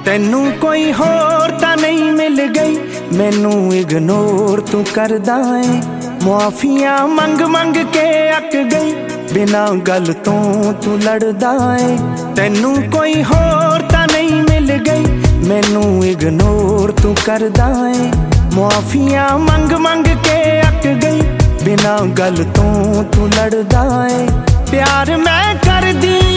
ਤੈਨੂੰ ਕੋਈ ਹੋਰ ਤਾਂ ਨਹੀਂ ਮਿਲ ਗਈ, ਮੈਨੂੰ ਇਗਨੋਰ ਤੂੰ ਕਰਦਾ ਏ। ਮੁਆਫੀਆਂ ਮੰਗ ਮੰਗ ਕੇ ਅੱਕ ਗਈ, ਬਿਨਾਂ ਗੱਲ ਤੋਂ ਤੂੰ ਲੜਦਾ ਏ। ਤੈਨੂੰ ਕੋਈ ਹੋਰ ਤਾਂ ਨਹੀਂ ਮਿਲ ਗਈ, ਮੈਨੂੰ ਇਗਨੋਰ ਤੂੰ ਕਰਦਾ ਏ। ਮੁਆਫੀਆਂ ਮੰਗ ਮੰਗ ਕੇ ਅੱਕ ਗਈ, ਬਿਨਾਂ ਗੱਲ ਤੋਂ ਤੂੰ ਲੜਦਾ ਏ। ਪਿਆਰ ਮੈਂ ਕਰਦੀ